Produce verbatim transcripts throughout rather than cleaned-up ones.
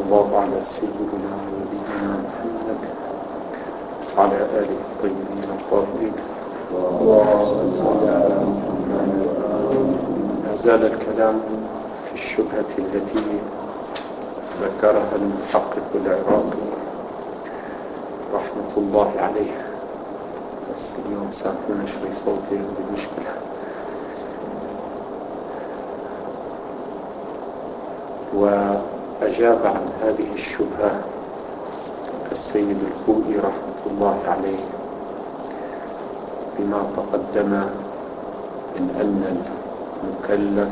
الله على سيدنا ونبينا محمد وعلى آله الطيبين الطاهرين. ما زال الكلام في الشبهة التي ذكرها المحقق العراقي رحمة الله عليه. بس اليوم سامحونا شوي صوتي عندي مشكلة. وأجاب عن هذه الشبهة السيد الخوئي رحمة الله عليه بما تقدم من أن المكلف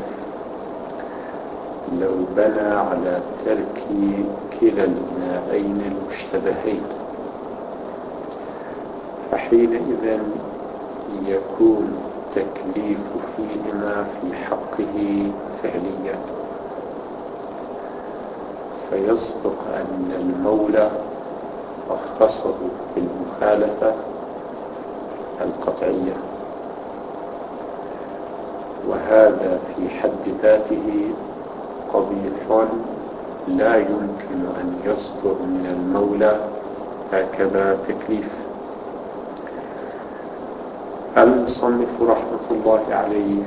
لو بنى على ترك كلا الإناءين المشتبهين فحينئذ يكون التكليف فيهما في حقه فعليا، فيصدق أن المولى رخصه في المخالفة القطعية، وهذا في حد ذاته قبيح لا يمكن أن يصدر من المولى هكذا تكليف. المصنف رحمة الله عليه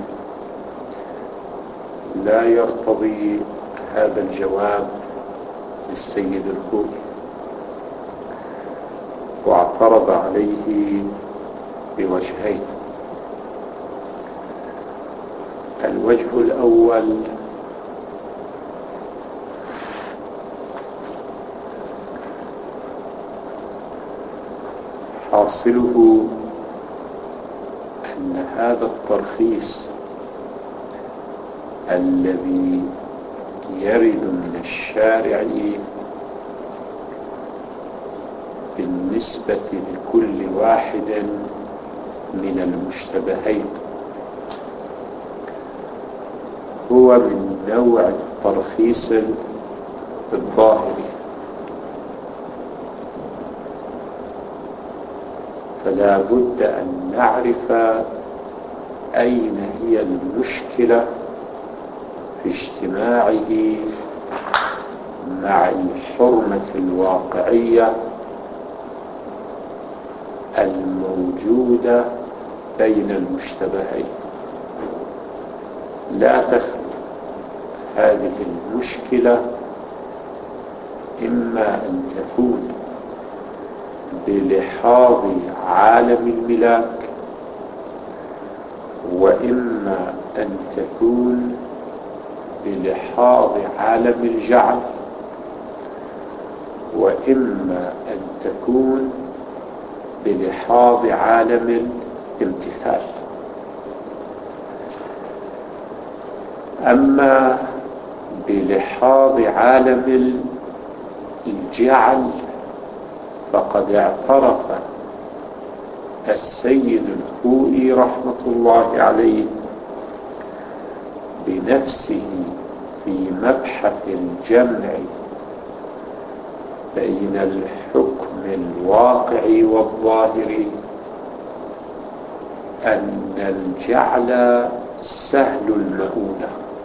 لا يرتضي هذا الجواب للسيد الخوئي، واعترض عليه بوجهين. الوجه الأول حاصله أن هذا الترخيص الذي يرد من الشارع بالنسبة لكل واحد من المشتبهين هو من نوع الترخيص الظاهري، فلا بد أن نعرف أين هي المشكلة في اجتماعه مع الحرمة الواقعية الموجودة بين المشتبهين. لا تخلو هذه المشكلة إما أن تكون بلحاظ عالم الملاك، وإما أن تكون بلحاظ عالم الجعل، وإما أن تكون بلحاظ عالم الامتثال. أما بلحاظ عالم الجعل فقد اعترف السيد الخوئي رحمة الله عليه بنفسه في مبحث الجمع بين الحكم الواقعي والظاهري أن الجعل سهل المؤونة،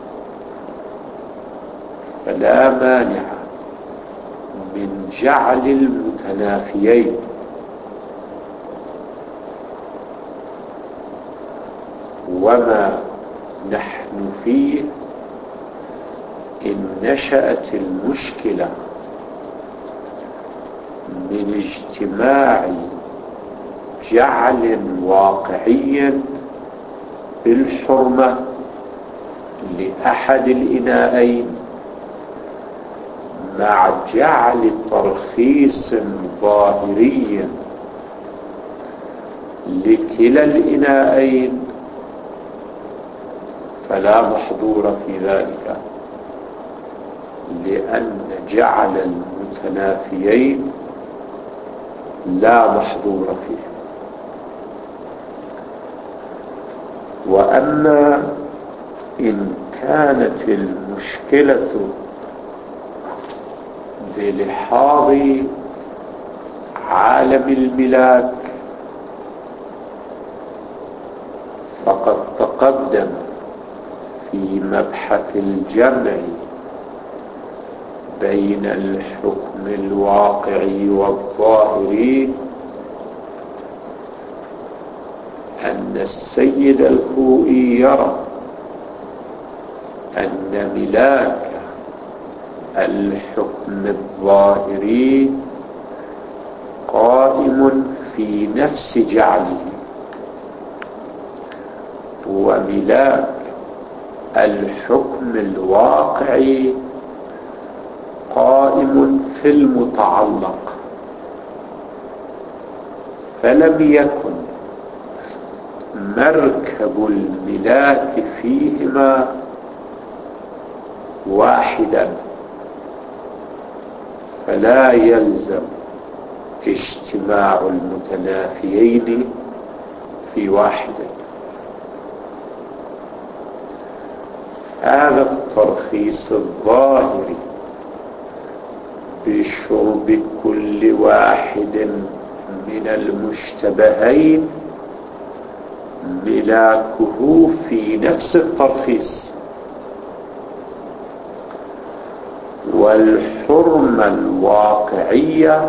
فلا مانع من جعل المتنافيين، وما نحن فيه إن نشأت المشكلة من اجتماع جعل واقعي بالحرمة لأحد الإناءين مع جعل ترخيص ظاهري لكلا الإناءين، فلا محظور في ذلك، لأن جعل المتنافيين لا محظور فيه. وأما إن كانت المشكلة بلحاظ عالم الملاك فقد تقدم في مبحث الجمع بين الحكم الواقعي والظاهري أن السيد الخوئي يرى أن ملاك الحكم الظاهري قائم في نفس جعله، وملاك الحكم الواقعي قائم في المتعلق، فلم يكن مركب الملاك فيهما واحدا، فلا يلزم اجتماع المتنافيين في واحد. هذا الترخيص الظاهري بشرب كل واحد من المشتبهين ملاكه في نفس الترخيص، والحرمة الواقعية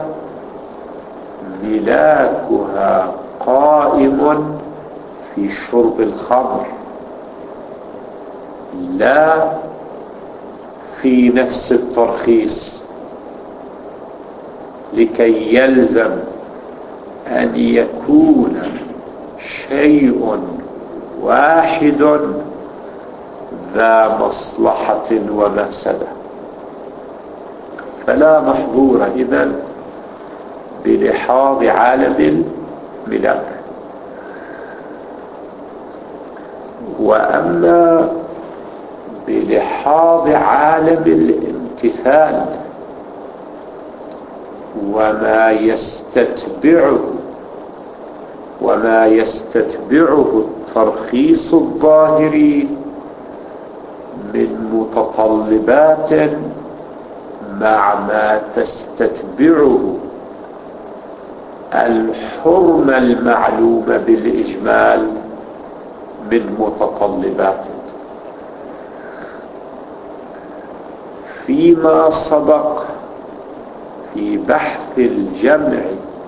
ملاكها قائم في شرب الخمر لا في نفس الترخيص، لكي يلزم أن يكون شيء واحد ذا مصلحة ومفسدة. فلا محظور إذن بلحاظ عالم الملاك. وأما بلحاظ عالم الامتثال وما يستتبعه وما يستتبعه الترخيص الظاهري من متطلبات مع ما تستتبعه الحرمة المعلومة بالإجمال من متطلبات. فيما سبق في بحث الجمع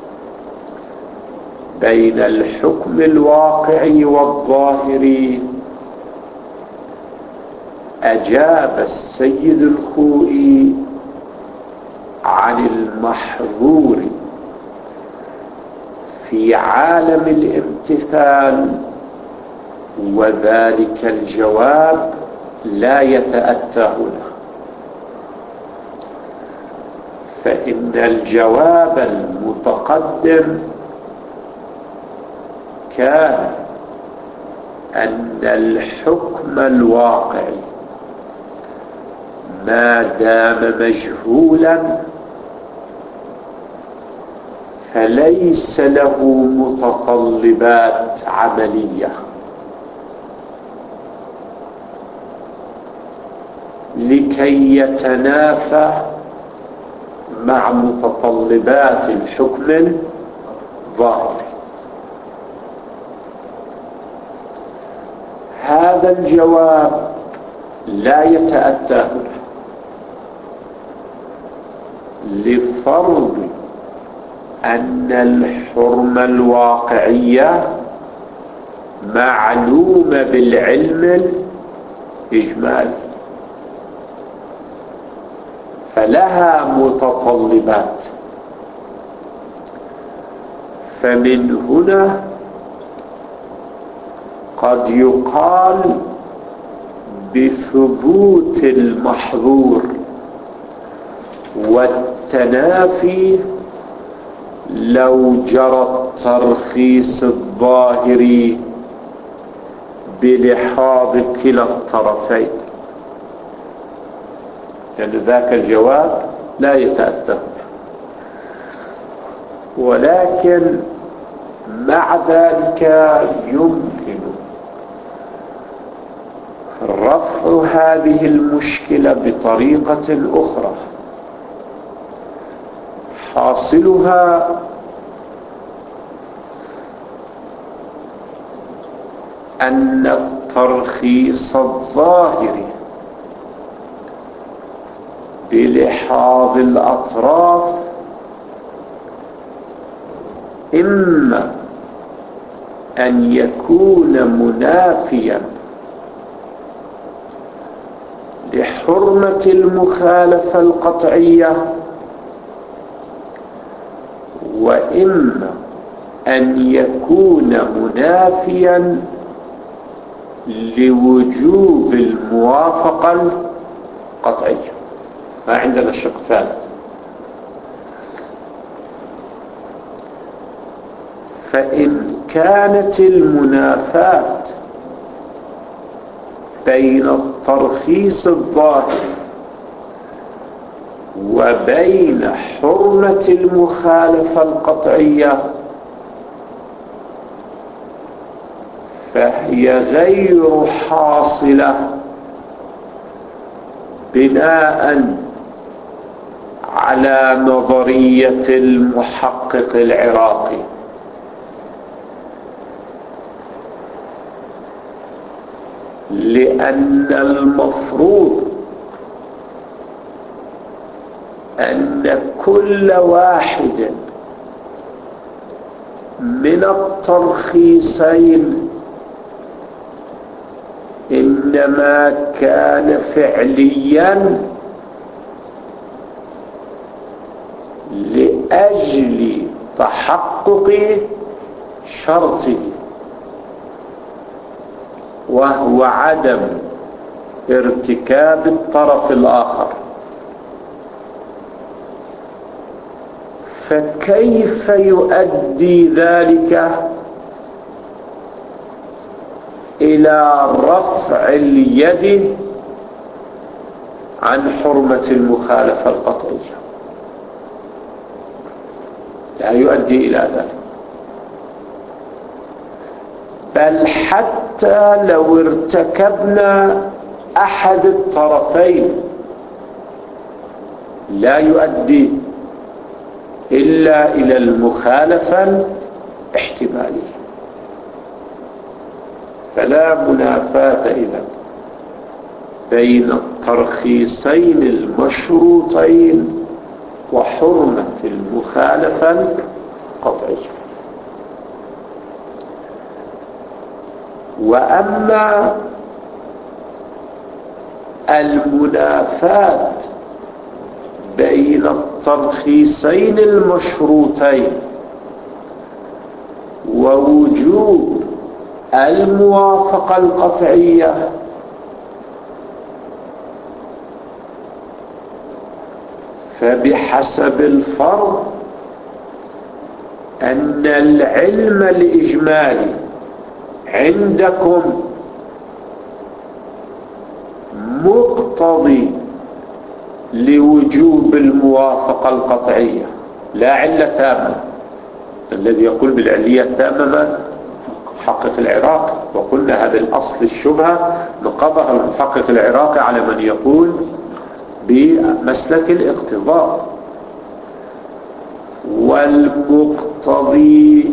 بين الحكم الواقعي والظاهري أجاب السيد الخوئي عن المحظور في عالم الامتثال، وذلك الجواب لا يتأتى هنا، فإن الجواب المتقدم كان أن الحكم الواقعي ما دام مجهولا فليس له متطلبات عملية، لكي يتنافى مع متطلبات الحكم الظاهري. هذا الجواب لا يتأتى هنا لفرض أن الحرمة الواقعية معلومة بالعلم الإجمالي، فلها متطلبات. فمن هنا قد يقال بثبوت المحظور والتنافي لو جرى الترخيص الظاهري بلحاظ كلا الطرفين، لأن يعني ذاك الجواب لا يتأتى. ولكن مع ذلك يمكن رفع هذه المشكلة بطريقة أخرى، حاصلها أن الترخيص الظاهري بلحاظ اتحاد الأطراف إما أن يكون منافيا لحرمة المخالفة القطعية، وإما أن يكون منافيا لوجوب الموافقة القطعية. ما عندنا الشق الثالث. فإن كانت المنافاة بين الترخيص الظاهر وبين حرمة المخالفة القطعية فهي غير حاصلة بناء على نظرية المحقق العراقي، لأن المفروض أن كل واحد من الترخيصين إنما كان فعليا لأجل تحقق شرطه، وهو عدم ارتكاب الطرف الآخر. فكيف يؤدي ذلك إلى رفع اليد عن حرمة المخالفة القطعية؟ لا يؤدي إلى ذلك. بل حتى لو ارتكبنا أحد الطرفين لا يؤدي إلا إلى المخالفة الاحتمالية. فلا منافاة إذن بين الترخيصين المشروطين وحرمة المخالفة القطعية. وأما المنافاة بين الترخيصين المشروطين ووجوب الموافقة القطعية فبحسب الفرض أن العلم الإجمالي عندكم مقتضي لوجوب الموافقة القطعية، لا علة تامة. الذي يقول بالعلية التامة محقق العراقي، وقلنا هذا الأصل الشبهة نقضها المحقق العراقي على من يقول بمسلك الاقتضاء. والمقتضي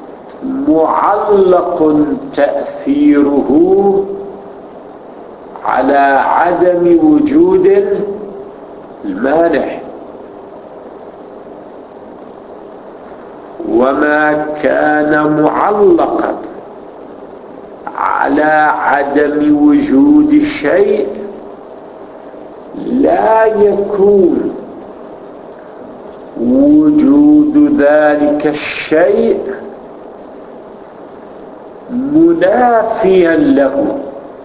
معلق تأثيره على عدم وجود المانع، وما كان معلقا على عدم وجود الشيء لا يكون وجود ذلك الشيء منافيا له.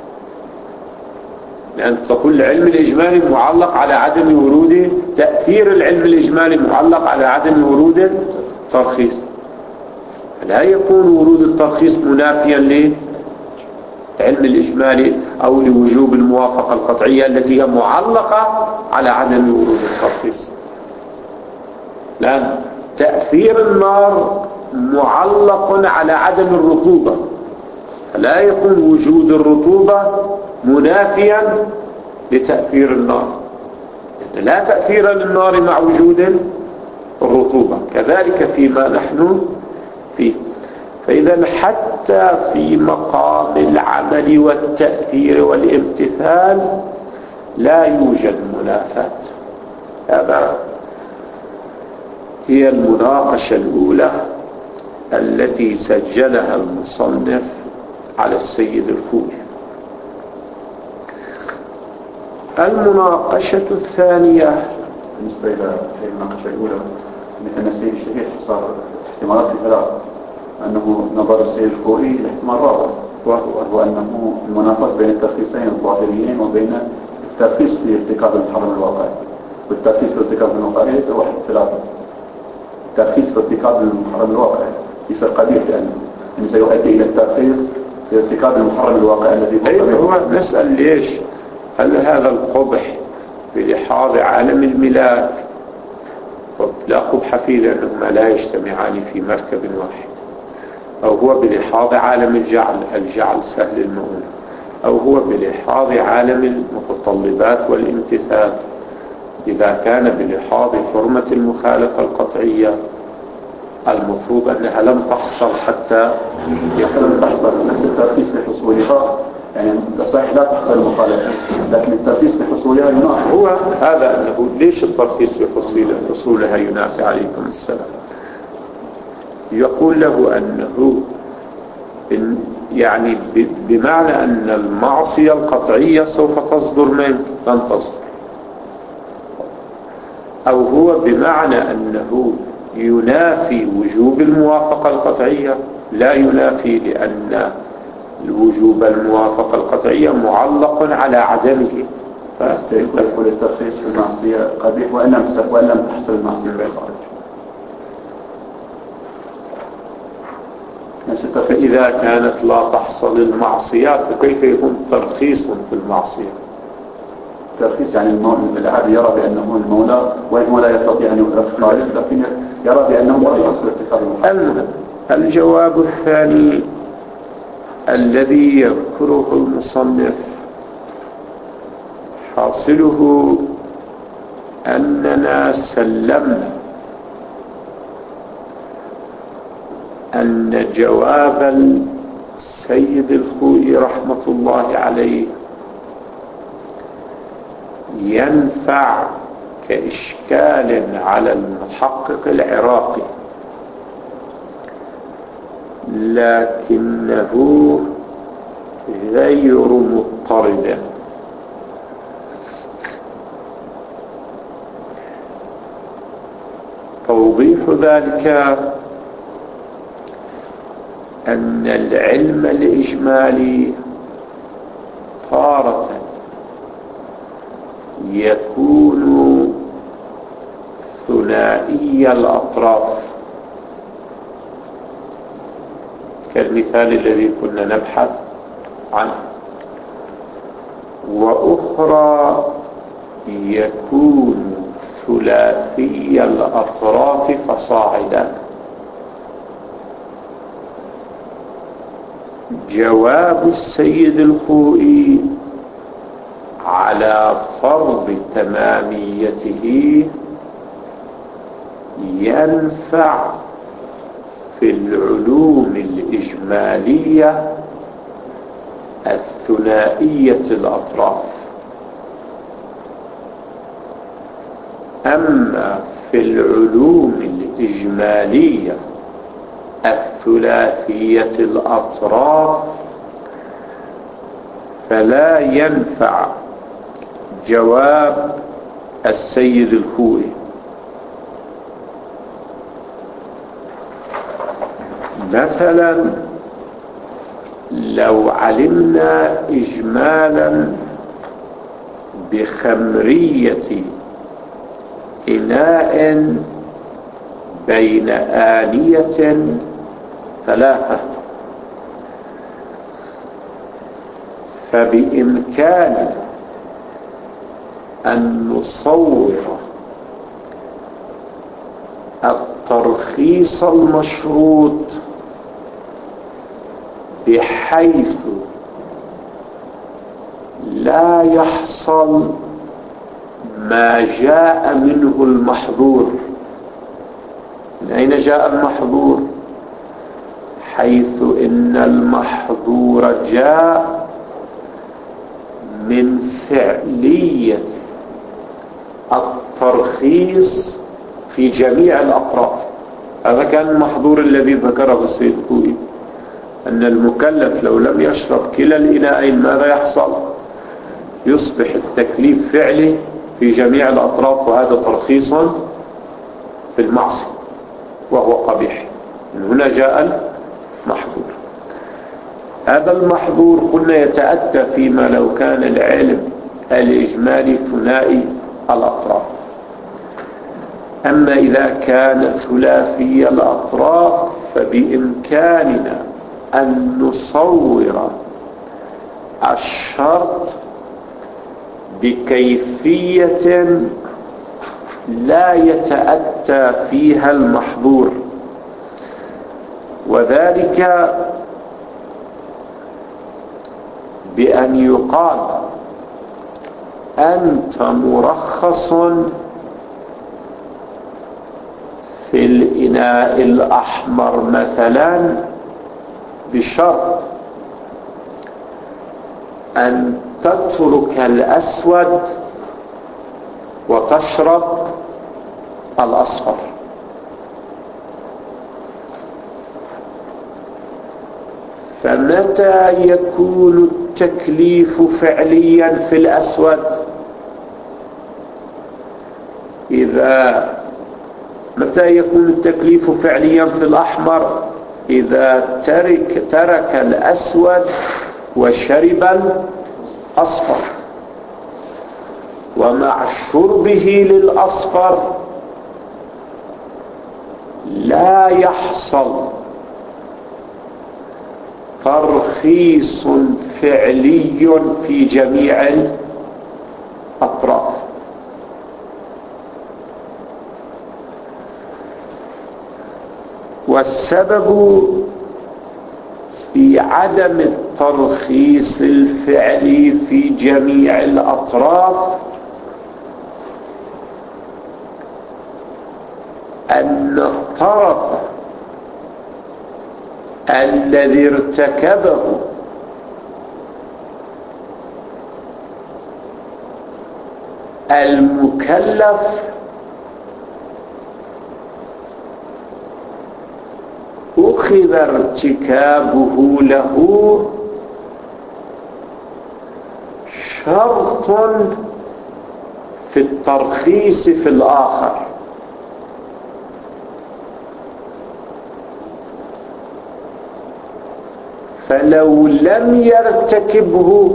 لأن تقول العلم الإجمالي معلق على عدم ورود، تأثير العلم الإجمالي معلق على عدم ورود الترخيص، لا يكون ورود الترخيص منافيا للعلم الإجمالي أو لوجوب الموافقة القطعية التي هي معلقة على عدم ورود الترخيص. لأن تأثير النار معلق على عدم الرطوبة، فلا يكون وجود الرطوبة منافيا لتأثير النار، لأن لا تأثير للنار مع وجود الرطوبة. كذلك فيما نحن فيه. فإذا حتى في مقام العمل والتأثير والامتثال لا يوجد منافاة، هذا هي المناقشة الأولى التي سجلها المصنف على السيد الخوئي. المناقشة الثانية بالنسبة إلى المناقشة الأولى مثل السيد الشهيد صار احتمالات ثلاث، أنه نظر السيد الخوئي الاحتمال الرابع، وهو أنه المنافاة بين الترخيصين الظاهريين وبين الترخيص في ارتكاب المحرم الواقعي. والترخيص في ارتكاب الواقعي ليس واحد ثلاثة، الترخيص في ارتكاب المحرم الواقعي يصير قبيح، لأنه إنه سيؤدي إلى الترخيص في ارتكاب المحرم الواقعي الذي أيضا هو نسأل ليش هل هذا القبح بلحاظ عالم الملاك؟ لا قبح فيه لأنهما لا يجتمعان في مركب واحد، أو هو بلحاظ عالم الجعل، الجعل سهل المؤونة، أو هو بلحاظ عالم المتطلبات والامتثال. إذا كان بلحاظ حرمة المخالفة القطعية المفروض أنها لم تحصل حتى يحصل تحصل نفس الترخيص بحصولها، يعني صحيح لا تحصل المخالفة لكن الترخيص بحصولها ينافي. هو هذا أنه ليش الترخيص بحصولها ينافي؟ عليكم السلام. يقول له أنه يعني بمعنى أن المعصية القطعية سوف تصدر منك، لن تصدر، أو هو بمعنى أنه ينافي وجوب الموافقة القطعية، لا ينافي، لأن الوجوب الموافقة القطعية معلق على عدمه. فسيكون الترخيص في المعصية قبيح وإن لم وإن لم تحصل المعصية بالخارج. فإذا كانت لا تحصل المعصية فكيف يكون ترخيص في المعصية؟ ترخيص يعني العبد يرى بأنه المولى وإنه لا يستطيع أن يؤخر خارج، لكن يرى بأنه مرخص بارتكاب المحرم. الجواب الثاني الذي يذكره المصنف حاصله أننا سلمنا أن جواب السيد الخوئي رحمة الله عليه ينفع كإشكال على المحقق العراقي، لكنه غير مضطرد. توضيح ذلك أن العلم الإجمالي تارة يكون ثنائي الأطراف، كالمثال الذي كنا نبحث عنه، وأخرى يكون ثلاثي الأطراف فصاعدا. جواب السيد الخوئي على فرض تماميته ينفع في العلوم الإجمالية الثنائية الأطراف، أما في العلوم الإجمالية الثلاثية الأطراف فلا ينفع جواب السيد الخوئي. مثلا لو علمنا إجمالا بخمرية إناء بين آنية ثلاثة، فبإمكاننا أن نصور الترخيص المشروط بحيث لا يحصل ما جاء منه المحظور. من أين جاء المحظور؟ حيث إن المحظور جاء من فعلية ترخيص في جميع الأطراف. هذا كان المحظور الذي ذكره السيد الخوئي، أن المكلف لو لم يشرب كلا الإناءين ماذا يحصل؟ يصبح التكليف فعلي في جميع الأطراف، وهذا ترخيص في المعصية وهو قبيح. من هنا جاء المحظور. هذا المحظور قلنا يتأتى فيما لو كان العلم الإجمالي ثنائي الأطراف. أما إذا كان ثلاثي الأطراف فبإمكاننا أن نصور الشرط بكيفية لا يتأتى فيها المحظور، وذلك بأن يقال أنت مرخص في الإناء الأحمر مثلا بشرط أن تترك الأسود وتشرب الأصفر. فمتى يكون التكليف فعليا في الأسود؟ إذا متى يكون التكليف فعليا في الأحمر؟ إذا ترك, ترك الأسود وشرب الأصفر، ومع شربه للأصفر لا يحصل ترخيص فعلي في جميع الأطراف. والسبب في عدم الترخيص الفعلي في جميع الأطراف أن الطرف الذي ارتكبه المكلف أخذ ارتكابه له شرط في الترخيص في الآخر. فلو لم يرتكبه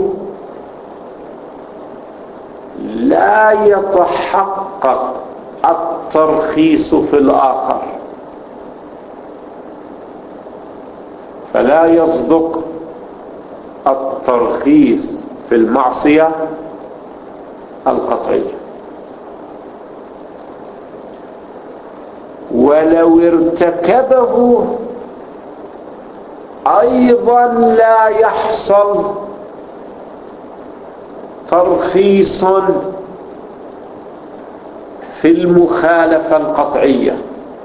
لا يتحقق الترخيص في الآخر، فلا يصدق الترخيص في المعصية القطعية. ولو ارتكبه أيضا لا يحصل ترخيص في المخالفة القطعية،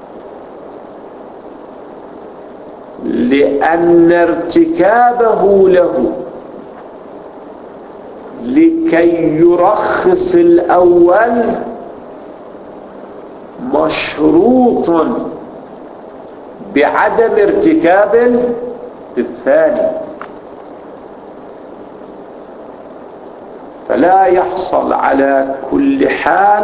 لأن ارتكابه له لكي يرخص الأول مشروط بعدم ارتكاب الثاني، فلا يحصل على كل حال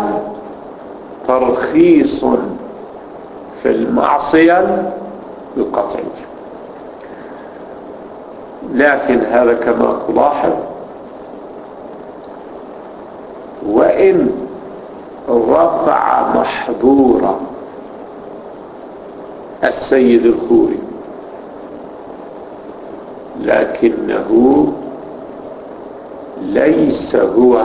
ترخيص في المعصية القطعية. لكن هذا كما تلاحظ وإن رفع محظور السيد الخوري، لكنه ليس هو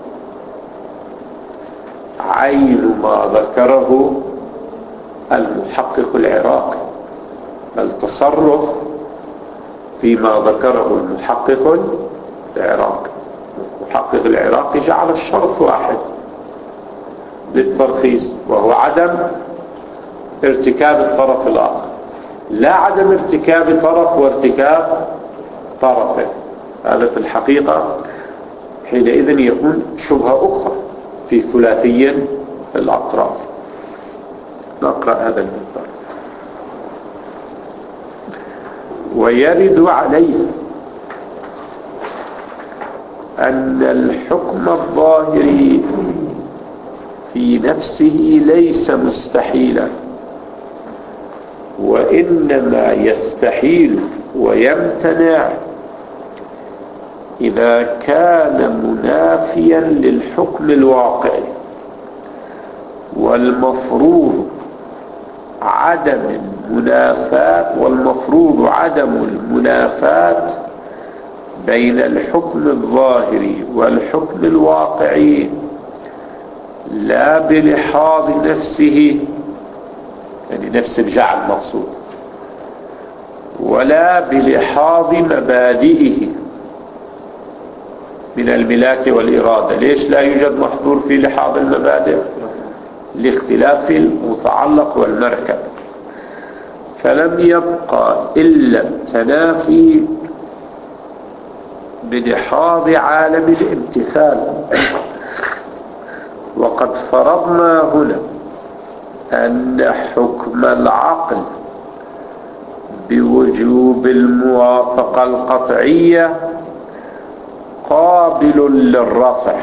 عين ما ذكره المحقق العراقي، بل تصرف فيما ذكره المحقق العراقي. المحقق العراقي جعل الشرط واحد للترخيص، وهو عدم ارتكاب الطرف الآخر، لا عدم ارتكاب طرف وارتكاب طرفه. هذا في الحقيقة حينئذ يكون شبهة أخرى في ثلاثي الأطراف. نقرأ هذا المثال. ويرد عليه أن الحكم الظاهري في نفسه ليس مستحيلا، وإنما يستحيل ويمتنع إذا كان منافيا للحكم الواقعي، والمفروض عدم المنافاة والمفروض عدم المنافاة بين الحكم الظاهري والحكم الواقعي لا بلحاظ نفسه، يعني نفس الجعل مقصود، ولا بلحاظ مبادئه من الملاك والإرادة. ليش لا يوجد محظور في لحاظ المبادئ؟ لاختلاف المتعلق والمركب. فلم يبقى إلا التنافي بلحاظ عالم الامتثال. وقد فرضنا هنا أن حكم العقل بوجوب الموافقة القطعية قابل للرفع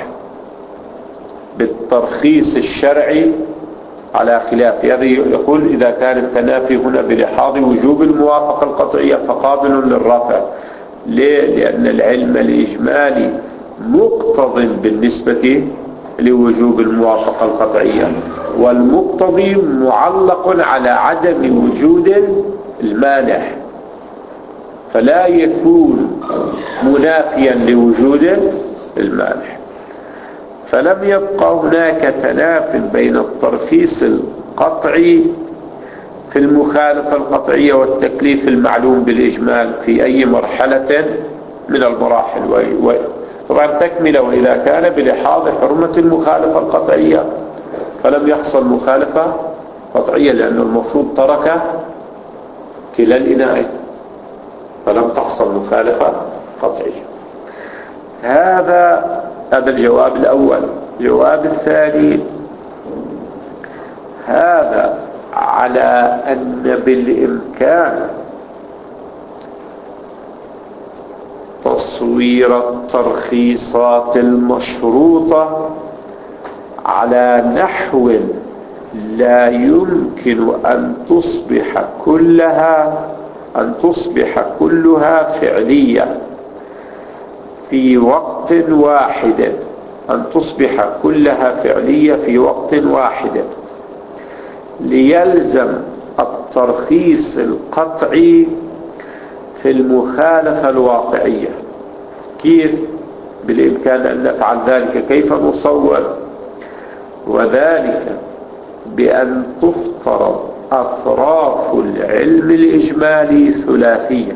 بالترخيص الشرعي على خلاف هذا. يقول إذا كان التنافي هنا بلحاظ وجوب الموافقة القطعية فقابل للرفع. ليه؟ لأن العلم الإجمالي مقتض بالنسبة لوجوب الموافقة القطعية، والمقتضي معلق على عدم وجود المانع، فلا يكون منافيا لوجود المانع. فلم يبقى هناك تناف بين الترخيص القطعي في المخالفة القطعية والتكليف المعلوم بالإجمال في أي مرحلة من المراحل. طبعا تكملة وإذا كان بلحاظ حرمة المخالفة القطعية فلم يحصل مخالفة قطعية، لأن المفروض ترك كلا الإناءين فلم تحصل مخالفة قطعية. هذا هذا الجواب الأول. الجواب الثاني، هذا على أن بالإمكان تصوير الترخيصات المشروطة على نحو لا يمكن أن تصبح كلها أن تصبح كلها فعلية في وقت واحد أن تصبح كلها فعلية في وقت واحد ليلزم الترخيص القطعي في المخالفة الواقعية. كيف بالإمكان أن نفعل ذلك؟ كيف نصور؟ وذلك بأن تفترض أطراف العلم الإجمالي ثلاثية،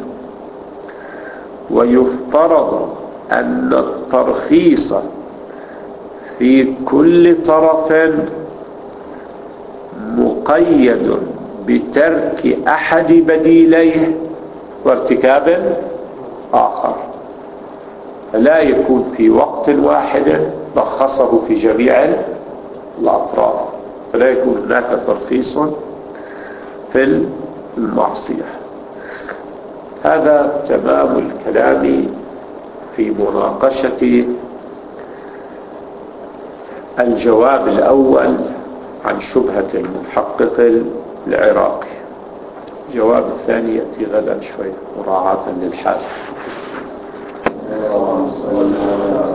ويفترض أن الترخيص في كل طرف مقيد بترك أحد بديليه وارتكاب آخر، فلا يكون في وقت واحد لخصه في جميع الأطراف، فلا يكون هناك ترخيص في المعصية. هذا تمام الكلام في مناقشة الجواب الأول عن شبهة المحقق العراقي. الجواب الثاني يأتي غدا شوي مراعاة للحال.